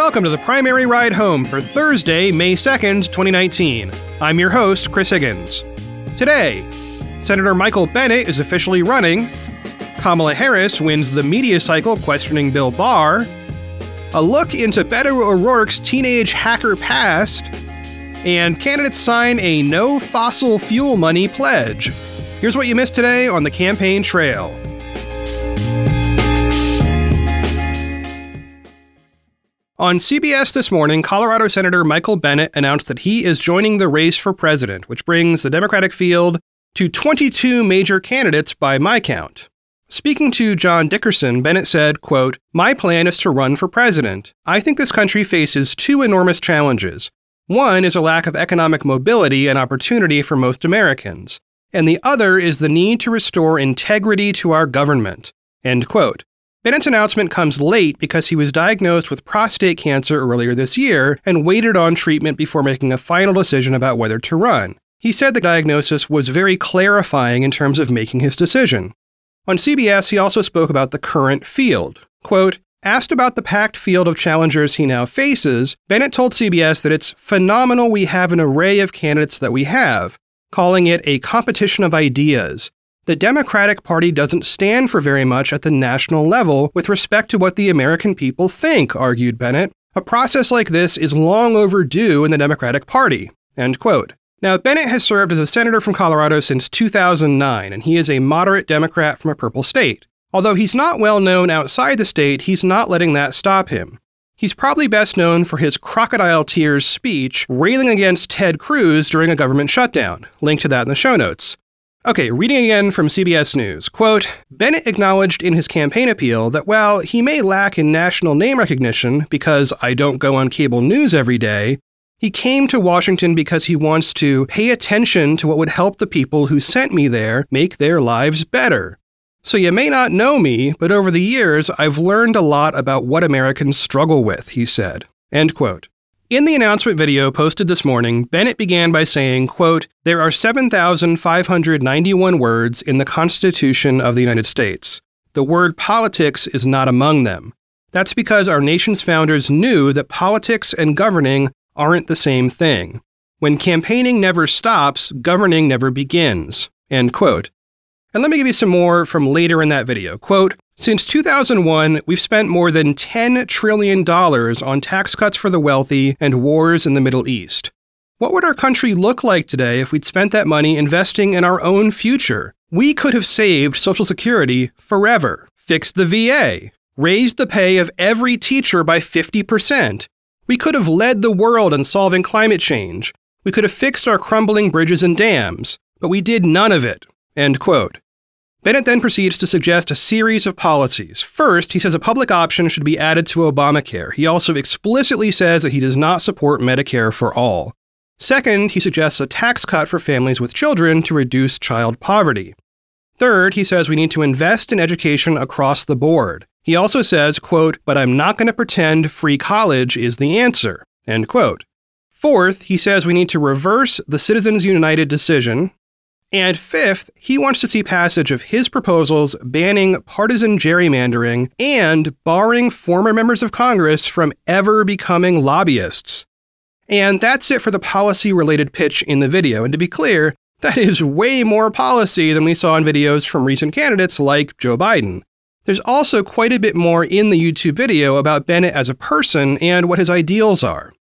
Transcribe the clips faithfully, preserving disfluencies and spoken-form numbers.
Welcome to the Primary Ride Home for Thursday, May second, twenty nineteen. I'm your host, Chris Higgins. Today, Senator Michael Bennet is officially running, Kamala Harris wins the media cycle questioning Bill Barr, a look into Beto O'Rourke's teenage hacker past, and candidates sign a no fossil fuel money pledge. Here's what you missed today on the campaign trail. On C B S this morning, Colorado Senator Michael Bennet announced that he is joining the race for president, which brings the Democratic field to twenty-two major candidates by my count. Speaking to John Dickerson, Bennet said, quote, "My plan is to run for president. I think this country faces two enormous challenges. One is a lack of economic mobility and opportunity for most Americans, and the other is the need to restore integrity to our government." End quote. Bennet's announcement comes late because he was diagnosed with prostate cancer earlier this year and waited on treatment before making a final decision about whether to run. He said the diagnosis was very clarifying in terms of making his decision. On C B S, he also spoke about the current field. Quote, asked about the packed field of challengers he now faces, Bennet told C B S that it's phenomenal we have an array of candidates that we have, calling it a competition of ideas. The Democratic Party doesn't stand for very much at the national level with respect to what the American people think, argued Bennet. A process like this is long overdue in the Democratic Party. End quote. Now, Bennet has served as a senator from Colorado since two thousand nine, and he is a moderate Democrat from a purple state. Although he's not well known outside the state, he's not letting that stop him. He's probably best known for his crocodile tears speech railing against Ted Cruz during a government shutdown. Link to that in the show notes. Okay, reading again from C B S News, quote, Bennet acknowledged in his campaign appeal that while he may lack in national name recognition because I don't go on cable news every day, he came to Washington because he wants to pay attention to what would help the people who sent me there make their lives better. So you may not know me, but over the years, I've learned a lot about what Americans struggle with, he said. End quote. In the announcement video posted this morning, Bennet began by saying, quote, there are seven thousand five hundred ninety-one words in the Constitution of the United States. The word politics is not among them. That's because our nation's founders knew that politics and governing aren't the same thing. When campaigning never stops, governing never begins. End quote. And let me give you some more from later in that video. Quote, since two thousand one, we've spent more than ten trillion dollars on tax cuts for the wealthy and wars in the Middle East. What would our country look like today if we'd spent that money investing in our own future? We could have saved Social Security forever, fixed the V A, raised the pay of every teacher by fifty percent. We could have led the world in solving climate change. We could have fixed our crumbling bridges and dams, but we did none of it. End quote. Bennet then proceeds to suggest a series of policies. First, he says a public option should be added to Obamacare. He also explicitly says that he does not support Medicare for all. Second, he suggests a tax cut for families with children to reduce child poverty. Third, he says we need to invest in education across the board. He also says, quote, but I'm not going to pretend free college is the answer, end quote. Fourth, he says we need to reverse the Citizens United decision. And fifth, he wants to see passage of his proposals banning partisan gerrymandering and barring former members of Congress from ever becoming lobbyists. And that's it for the policy-related pitch in the video. And to be clear, that is way more policy than we saw in videos from recent candidates like Joe Biden. There's also quite a bit more in the YouTube video about Bennet as a person and what his ideals are.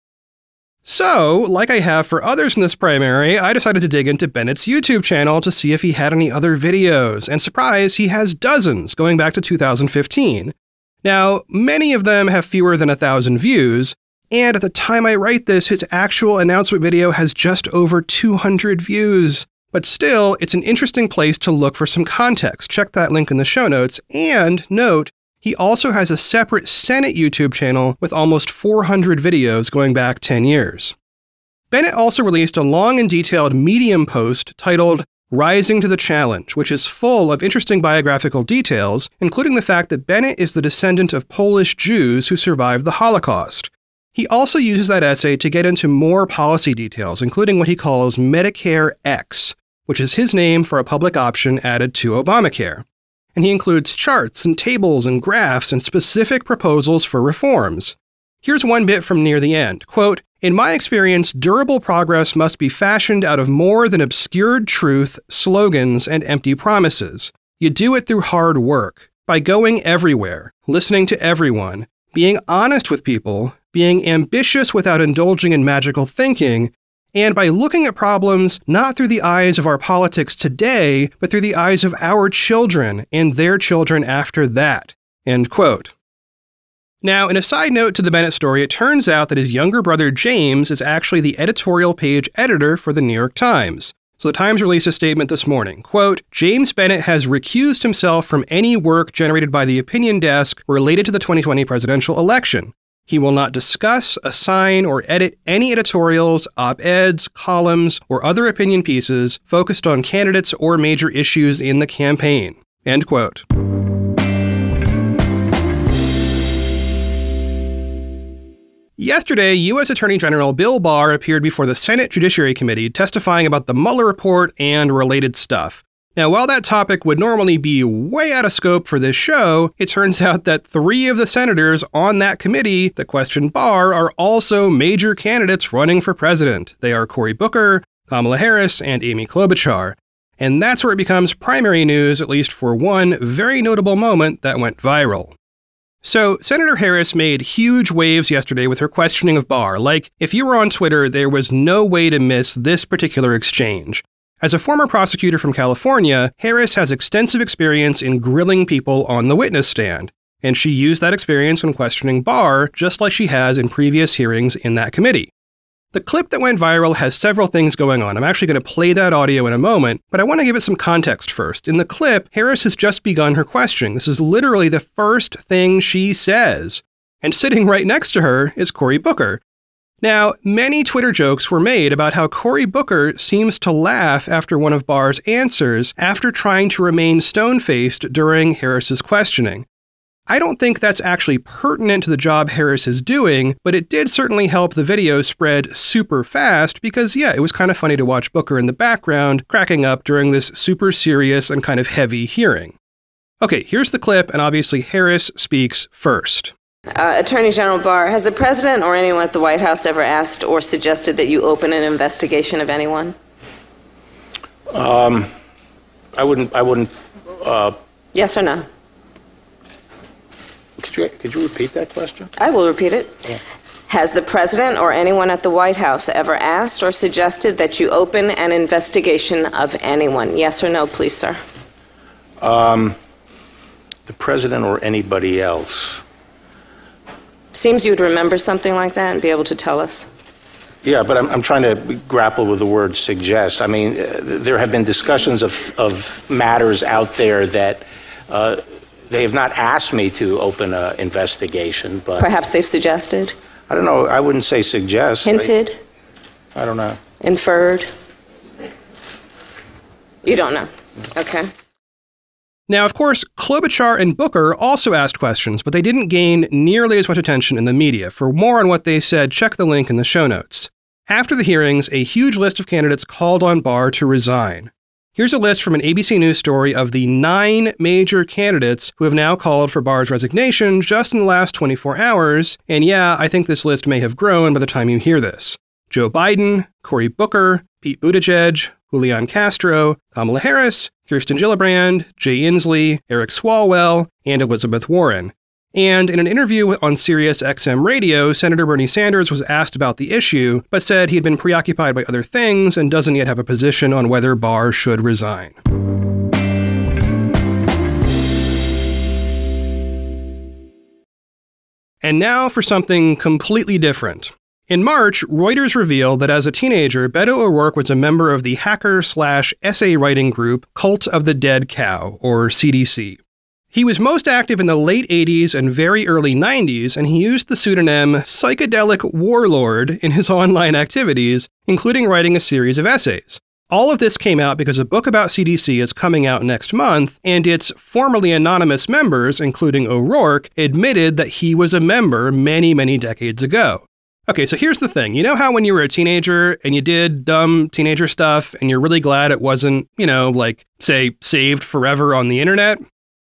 So, like I have for others in this primary, I decided to dig into Bennet's YouTube channel to see if he had any other videos, and surprise, he has dozens going back to two thousand fifteen. Now, many of them have fewer than a thousand views, and at the time I write this, his actual announcement video has just over two hundred views. But still, it's an interesting place to look for some context. Check that link in the show notes, and note, he also has a separate Senate YouTube channel with almost four hundred videos going back ten years. Bennet also released a long and detailed Medium post titled Rising to the Challenge, which is full of interesting biographical details, including the fact that Bennet is the descendant of Polish Jews who survived the Holocaust. He also uses that essay to get into more policy details, including what he calls Medicare X, which is his name for a public option added to Obamacare. And he includes charts and tables and graphs and specific proposals for reforms. Here's one bit from near the end. Quote, "In my experience, durable progress must be fashioned out of more than obscured truth, slogans, and empty promises. You do it through hard work, by going everywhere, listening to everyone, being honest with people, being ambitious without indulging in magical thinking, and by looking at problems not through the eyes of our politics today, but through the eyes of our children and their children after that." End quote. Now, in a side note to the Bennett story, it turns out that his younger brother James is actually the editorial page editor for the New York Times. So the Times released a statement this morning, quote, "James Bennett has recused himself from any work generated by the opinion desk related to the twenty twenty presidential election. He will not discuss, assign, or edit any editorials, op-eds, columns, or other opinion pieces focused on candidates or major issues in the campaign." End quote. Yesterday, U S Attorney General Bill Barr appeared before the Senate Judiciary Committee testifying about the Mueller report and related stuff. Now, while that topic would normally be way out of scope for this show, it turns out that three of the senators on that committee that questioned Barr are also major candidates running for president. They are Cory Booker, Kamala Harris, and Amy Klobuchar. And that's where it becomes primary news, at least for one very notable moment that went viral. So, Senator Harris made huge waves yesterday with her questioning of Barr. Like, if you were on Twitter, there was no way to miss this particular exchange. As a former prosecutor from California, Harris has extensive experience in grilling people on the witness stand, and she used that experience when questioning Barr, just like she has in previous hearings in that committee. The clip that went viral has several things going on. I'm actually going to play that audio in a moment, but I want to give it some context first. In the clip, Harris has just begun her questioning. This is literally the first thing she says. And sitting right next to her is Cory Booker. Now, many Twitter jokes were made about how Cory Booker seems to laugh after one of Barr's answers after trying to remain stone-faced during Harris's questioning. I don't think that's actually pertinent to the job Harris is doing, but it did certainly help the video spread super fast because, yeah, it was kind of funny to watch Booker in the background cracking up during this super serious and kind of heavy hearing. Okay, here's the clip, and obviously Harris speaks first. Uh, Attorney General Barr, has the president or anyone at the White House ever asked or suggested that you open an investigation of anyone? Um, I wouldn't, I wouldn't, uh... Yes or no? Could you, could you repeat that question? I will repeat it. Yeah. Has the president or anyone at the White House ever asked or suggested that you open an investigation of anyone? Yes or no, please, sir? Um, the president or anybody else? Seems you would remember something like that and be able to tell us. Yeah, but I'm, I'm trying to grapple with the word suggest. I mean, uh, there have been discussions of, of matters out there that uh, they have not asked me to open an investigation, but... Perhaps they've suggested? I don't know. I wouldn't say suggest. Hinted? I, I don't know. Inferred? You don't know. Okay. Now, of course, Klobuchar and Booker also asked questions, but they didn't gain nearly as much attention in the media. For more on what they said, check the link in the show notes. After the hearings, a huge list of candidates called on Barr to resign. Here's a list from an A B C News story of the nine major candidates who have now called for Barr's resignation just in the last twenty-four hours. And yeah, I think this list may have grown by the time you hear this. Joe Biden, Cory Booker, Pete Buttigieg, Julian Castro, Kamala Harris, Kirsten Gillibrand, Jay Inslee, Eric Swalwell, and Elizabeth Warren. And in an interview on Sirius X M Radio, Senator Bernie Sanders was asked about the issue, but said he had been preoccupied by other things and doesn't yet have a position on whether Barr should resign. And now for something completely different. In March, Reuters revealed that as a teenager, Beto O'Rourke was a member of the hacker slash essay writing group Cult of the Dead Cow, or C D C. He was most active in the late eighties and very early nineties, and he used the pseudonym Psychedelic Warlord in his online activities, including writing a series of essays. All of this came out because a book about C D C is coming out next month, and its formerly anonymous members, including O'Rourke, admitted that he was a member many, many decades ago. Okay, so here's the thing. You know how when you were a teenager and you did dumb teenager stuff and you're really glad it wasn't, you know, like, say, saved forever on the internet?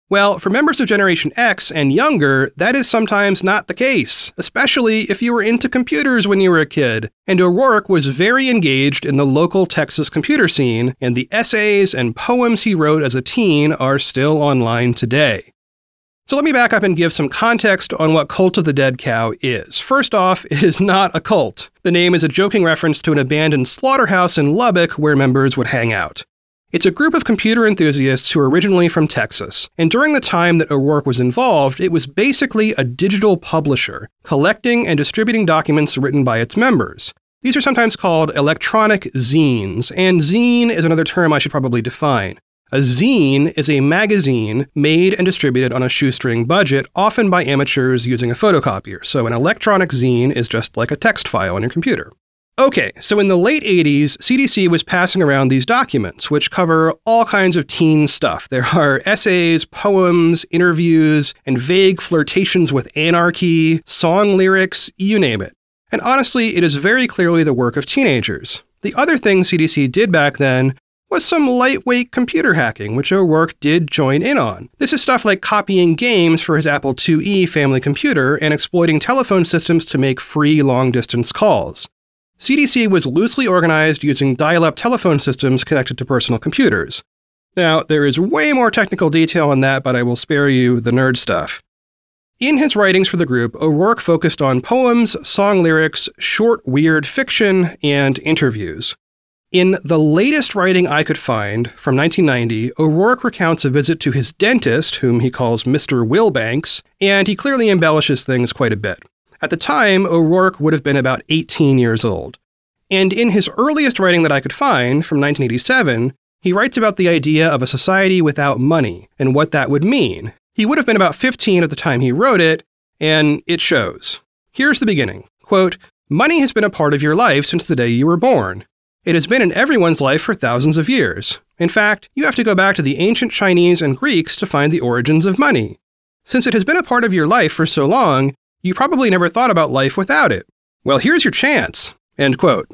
Well, for members of Generation X and younger, that is sometimes not the case, especially if you were into computers when you were a kid. And O'Rourke was very engaged in the local Texas computer scene, and the essays and poems he wrote as a teen are still online today. So let me back up and give some context on what Cult of the Dead Cow is. First off, it is not a cult. The name is a joking reference to an abandoned slaughterhouse in Lubbock where members would hang out. It's a group of computer enthusiasts who are originally from Texas, and during the time that O'Rourke was involved, it was basically a digital publisher, collecting and distributing documents written by its members. These are sometimes called electronic zines, and zine is another term I should probably define. A zine is a magazine made and distributed on a shoestring budget, often by amateurs using a photocopier, so an electronic zine is just like a text file on your computer. Okay, so in the late eighties, C D C was passing around these documents, which cover all kinds of teen stuff. There are essays, poems, interviews, and vague flirtations with anarchy, song lyrics, you name it. And honestly, it is very clearly the work of teenagers. The other thing C D C did back then was some lightweight computer hacking, which O'Rourke did join in on. This is stuff like copying games for his Apple two E family computer and exploiting telephone systems to make free long-distance calls. C D C was loosely organized using dial-up telephone systems connected to personal computers. Now, there is way more technical detail on that, but I will spare you the nerd stuff. In his writings for the group, O'Rourke focused on poems, song lyrics, short, weird fiction, and interviews. In the latest writing I could find, from nineteen ninety, O'Rourke recounts a visit to his dentist, whom he calls Mister Wilbanks, and he clearly embellishes things quite a bit. At the time, O'Rourke would have been about eighteen years old. And in his earliest writing that I could find, from nineteen eighty-seven, he writes about the idea of a society without money and what that would mean. He would have been about fifteen at the time he wrote it, and it shows. Here's the beginning. Quote, "Money has been a part of your life since the day you were born. It has been in everyone's life for thousands of years. In fact, you have to go back to the ancient Chinese and Greeks to find the origins of money. Since it has been a part of your life for so long, you probably never thought about life without it. Well, here's your chance." End quote.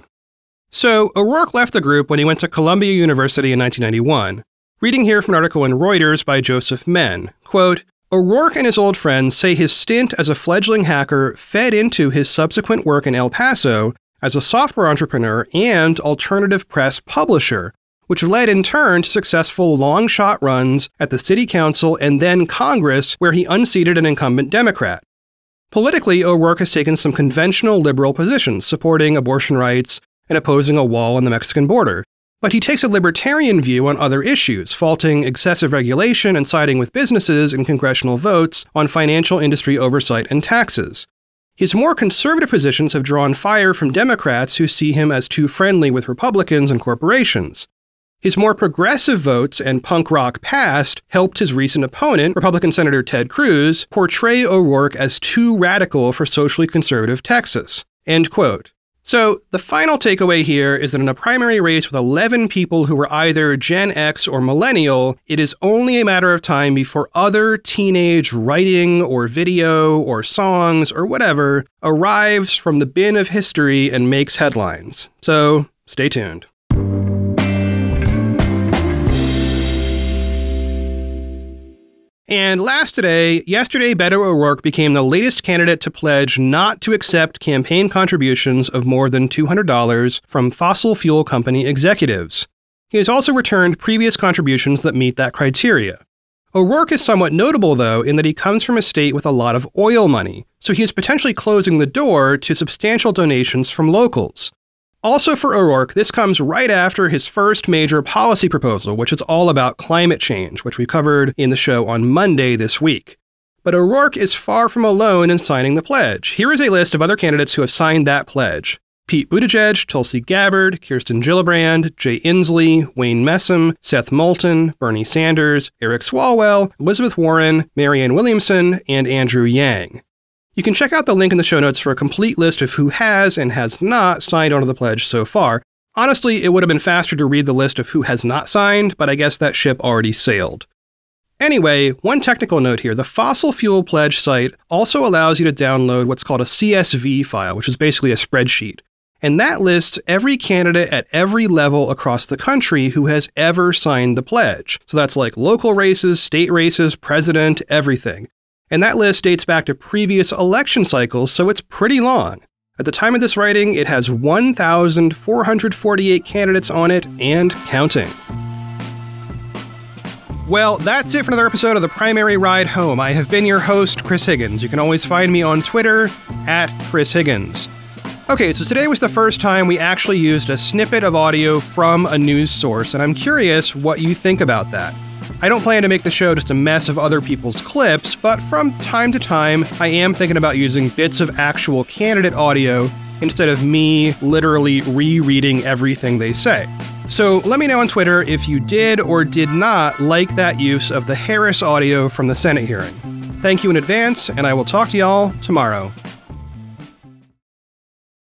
So, O'Rourke left the group when he went to Columbia University in nineteen ninety-one. Reading here from an article in Reuters by Joseph Menn. Quote, "O'Rourke and his old friends say his stint as a fledgling hacker fed into his subsequent work in El Paso as a software entrepreneur and alternative press publisher, which led in turn to successful long-shot runs at the city council and then Congress, where he unseated an incumbent Democrat. Politically, O'Rourke has taken some conventional liberal positions, supporting abortion rights and opposing a wall on the Mexican border. But he takes a libertarian view on other issues, faulting excessive regulation and siding with businesses in congressional votes on financial industry oversight and taxes. His more conservative positions have drawn fire from Democrats who see him as too friendly with Republicans and corporations. His more progressive votes and punk rock past helped his recent opponent, Republican Senator Ted Cruz, portray O'Rourke as too radical for socially conservative Texas." End quote. So, the final takeaway here is that in a primary race with eleven people who were either Gen X or millennial, it is only a matter of time before other teenage writing or video or songs or whatever arrives from the bin of history and makes headlines. So, stay tuned. And last today, yesterday Beto O'Rourke became the latest candidate to pledge not to accept campaign contributions of more than two hundred dollars from fossil fuel company executives. He has also returned previous contributions that meet that criteria. O'Rourke is somewhat notable, though, in that he comes from a state with a lot of oil money, so he is potentially closing the door to substantial donations from locals. Also for O'Rourke, this comes right after his first major policy proposal, which is all about climate change, which we covered in the show on Monday this week. But O'Rourke is far from alone in signing the pledge. Here is a list of other candidates who have signed that pledge: Pete Buttigieg, Tulsi Gabbard, Kirsten Gillibrand, Jay Inslee, Wayne Messam, Seth Moulton, Bernie Sanders, Eric Swalwell, Elizabeth Warren, Marianne Williamson, and Andrew Yang. You can check out the link in the show notes for a complete list of who has and has not signed onto the pledge so far. Honestly, it would have been faster to read the list of who has not signed, but I guess that ship already sailed. Anyway, one technical note here. The Fossil Fuel Pledge site also allows you to download what's called a C S V file, which is basically a spreadsheet. And that lists every candidate at every level across the country who has ever signed the pledge. So that's like local races, state races, president, everything. And that list dates back to previous election cycles, so it's pretty long. At the time of this writing, it has one thousand four hundred forty-eight candidates on it and counting. Well, that's it for another episode of The Primary Ride Home. I have been your host, Chris Higgins. You can always find me on Twitter, at Chris Higgins. Okay, so today was the first time we actually used a snippet of audio from a news source, and I'm curious what you think about that. I don't plan to make the show just a mess of other people's clips, but from time to time, I am thinking about using bits of actual candidate audio instead of me literally rereading everything they say. So let me know on Twitter if you did or did not like that use of the Harris audio from the Senate hearing. Thank you in advance, and I will talk to y'all tomorrow.